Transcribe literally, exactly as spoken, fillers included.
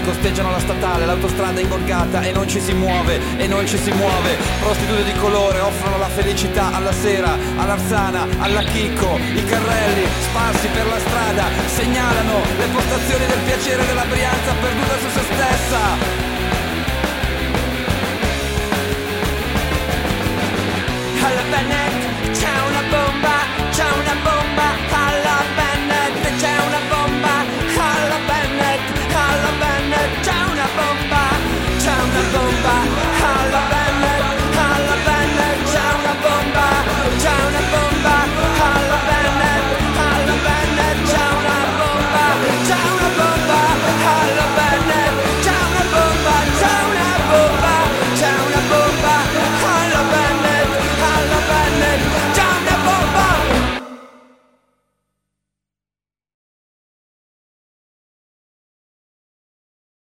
costeggiano la statale, l'autostrada ingorgata e non ci si muove, e non ci si muove. Prostitute di colore offrono la felicità alla sera, all'Arsana, alla Chicco. I carrelli sparsi per la strada segnalano le postazioni del piacere della Brianza perduta su se stessa.